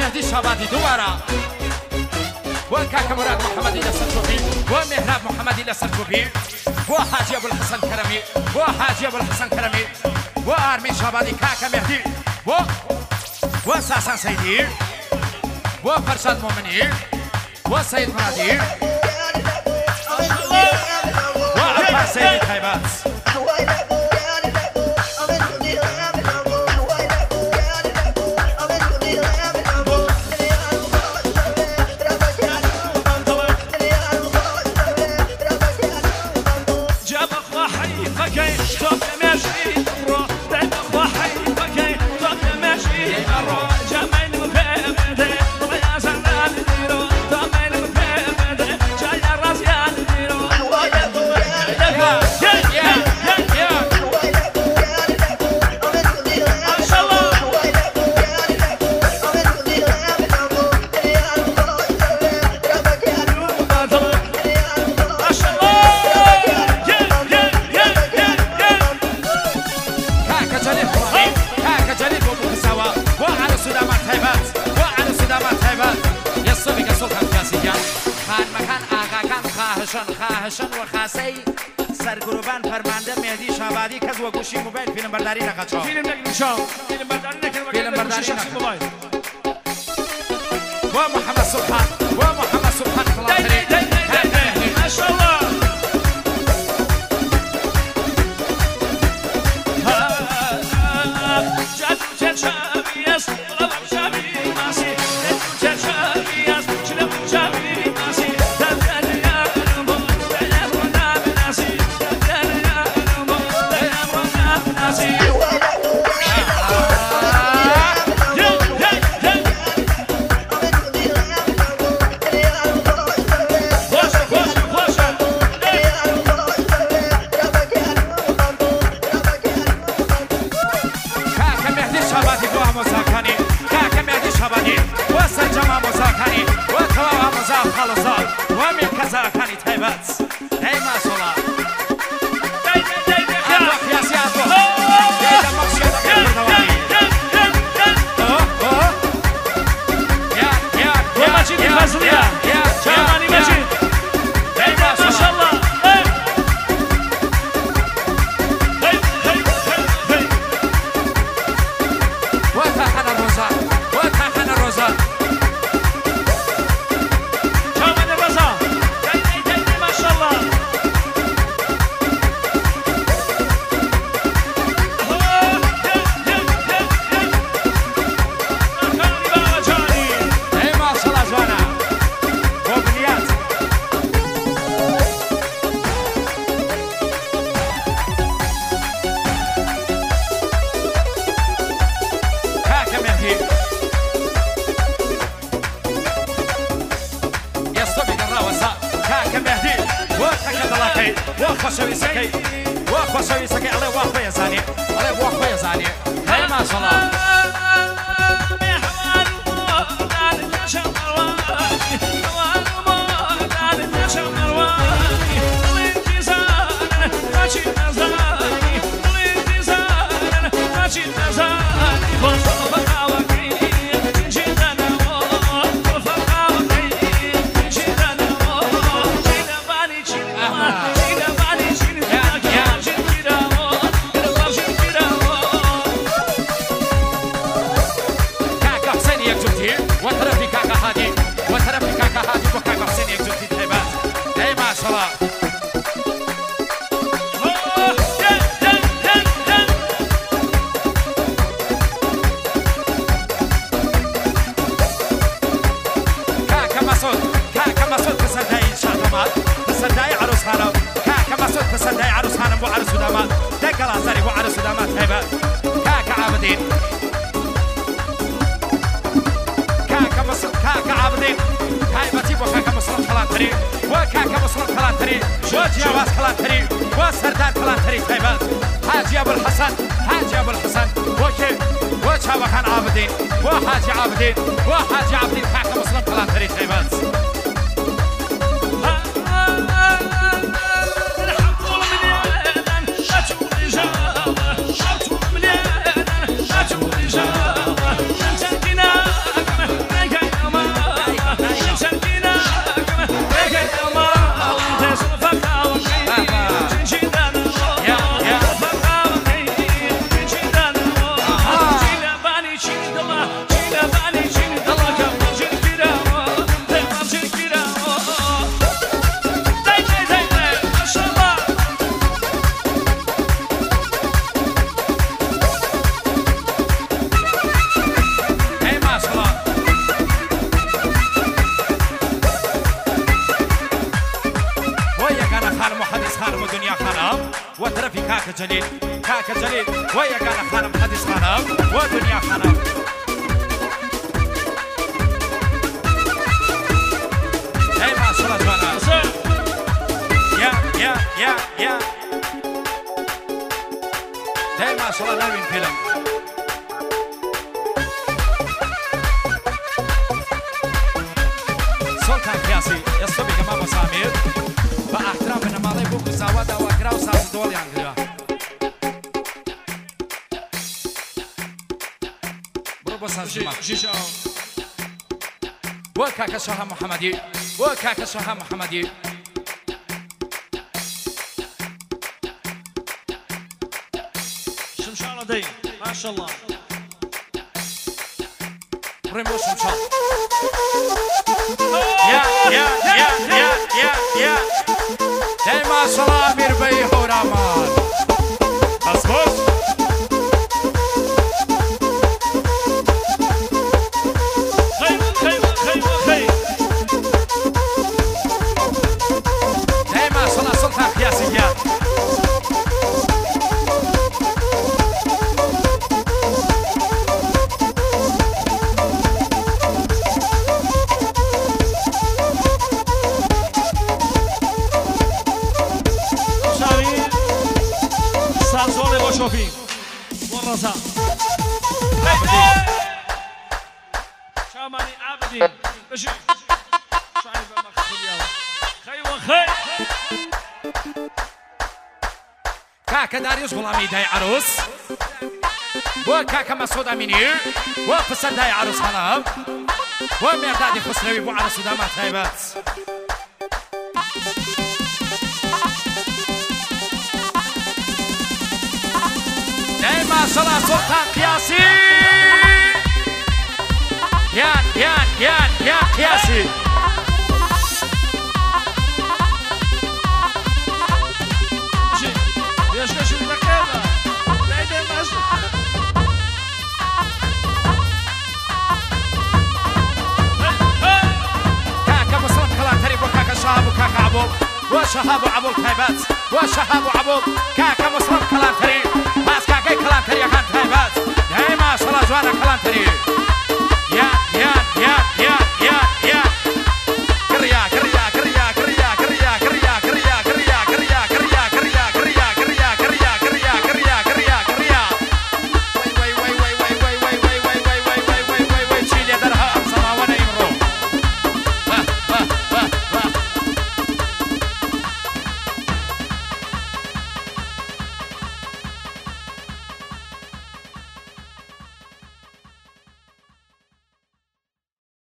مهدي شابادي دوباره وكاكا مراد محمدي لسلجوبي ومهراب محمدي لسلجوبي وحاجي ابو الحسن كرمي وحاجي ابو الحسن كرمي وارمين شابادي كاكا مهدي وساسان سيدي وفرشاد مؤمني وسيد منادي وعباس سيدي خيبات خواهشان و خاصی سرگروبان فرمانده مهدی شابادی کس و گوشی موبایل فیلم برداری نکچا فیلم نگیشم فیلم برداری نکرد فیلم برداری نکچا و محمد سبحان خلاصری ما شاء الله جادو شابي است رب شابي ماشي جادو شابي است شلون شابي ماشي حاجي ابو الحسن وشابخان عابدين وحاجي عابدين كاكا مسلم كلام تيبات شعبانی چین دڵەکەم مەرجین گیراوە دەی مەرجین گیراوە دەی دەی دەی دەی ماشەڵڵا ئەی ماشەڵڵا بۆ یەکانە خانم و حەدیث خانم و دنیا خانم و تەرەفی کاکە جەلیل بۆ یەکانە خانم حەدیث خانم و دنیا خانم ئەی ماشەڵڵا جوانە یا دەی ماشەڵڵا ناوین فیلم سڵتان پیاسی ئێستا بێگەما بە سامیر بە ئاحترام بنەماڵەی بۆ کوزاوا داواکرا و ساز دۆڵیان کرا بڕۆ بۆ سازژما بۆ کاکە شەها محەممەدی بۆ کاکە شەها محەممەدی شمشاڵە دەی ماشەڵڵا بڕێم بۆ شمشاڵ دەی ماشەڵڵا ئەمیربەی هەورامان بەس بۆش دەی ماشەڵڵا سڵتان پیاسی گیان سازۆڵێ بۆ شۆفی بۆ ڕەزا شامانی عابدین بژی شای بە مەخسولیاوە خەیوە خەی کاکە داریوش غوڵامی دای عروس بۆ کاکە مەسعود ئەمینی بۆ پسە دای عروس خەڵام بۆ مێردادی خوسرەوی بۆ عەرس و داماد تایبەت دەی ماشەڵڵا سڵتان قیاسی یان قیاسی بێشکەشم بەخێرە دەی دەی ماش کاکە مسلم کەڵاتەری بۆ کاکە شەهاب و کاکە عەبوڵ بۆ شەهاب و عەبوڵ تایبەت بۆ شەهاب و عەبوڵ کاکە مسلم کەڵاتەری باس کاکەی کەڵاتەریەکان تایبەت دەی ماشەڵڵا جوانە کەڵاتەری